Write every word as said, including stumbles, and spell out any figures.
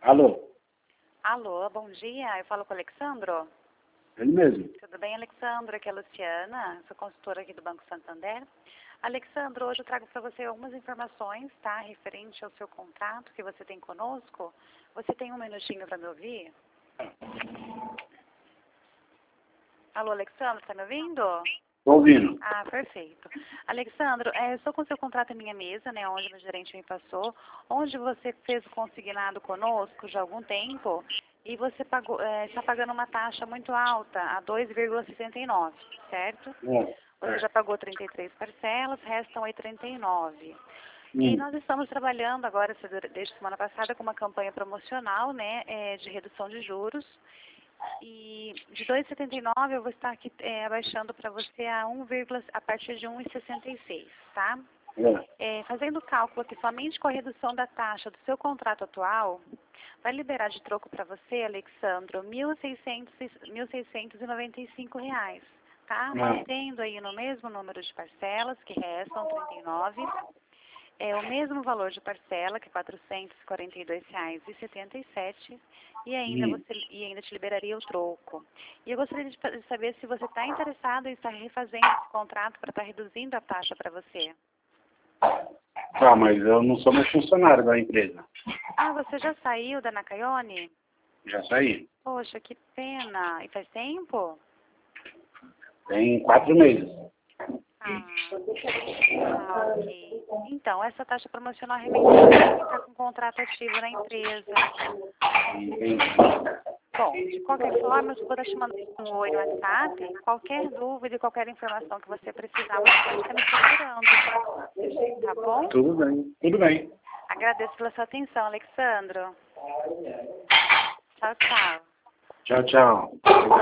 Alô? Alô, bom dia. Eu falo com o Alexandro. Ele mesmo. Tudo bem, Alexandro? Aqui é a Luciana, sou consultora aqui do Banco Santander. Alexandro, hoje eu trago para você algumas informações, tá? Referente ao seu contrato que você tem conosco. Você tem um minutinho para me ouvir? Alô, Alexandro, está me ouvindo? Estou ouvindo. Ah, perfeito. Alexandro, é, eu estou com o seu contrato em minha mesa, né, onde o gerente me passou, onde você fez o consignado conosco já há algum tempo e você pagou, é, está pagando uma taxa muito alta, a dois vírgula sessenta e nove, certo? É. Você já pagou trinta e três parcelas, restam aí trinta e nove. E Hum. nós estamos trabalhando agora, desde semana passada, com uma campanha promocional, né, é, de redução de juros. E de dois vírgula setenta e nove eu vou estar aqui é, abaixando para você a, um, a partir de um vírgula sessenta e seis, tá? É. É, fazendo o cálculo que somente com a redução da taxa do seu contrato atual, vai liberar de troco para você, Alexandro, mil seiscentos e noventa e cinco reais, tá? Mantendo aí no mesmo número de parcelas, que restam trinta e nove, é o mesmo valor de parcela, que é quatrocentos e quarenta e dois reais e setenta e sete, e ainda, Hum. você, e ainda te liberaria o troco. E eu gostaria de, de saber se você está interessado em estar refazendo esse contrato para estar reduzindo a taxa para você. Tá, mas eu não sou mais funcionário da empresa. Ah, você já saiu da Nakayone? Já saí. Poxa, que pena. E faz tempo? Tem quatro meses. Ah, ah, ok. Então, essa taxa promocional realmente está com contrato ativo na empresa. Entendi. Bom, de qualquer forma, eu vou estar te mandando um oi no WhatsApp. Qualquer dúvida e qualquer informação que você precisar, você pode estar me procurando. Tá bom? Tudo bem. Tudo bem. Agradeço pela sua atenção, Alexandro. Tchau, tchau. Tchau, tchau.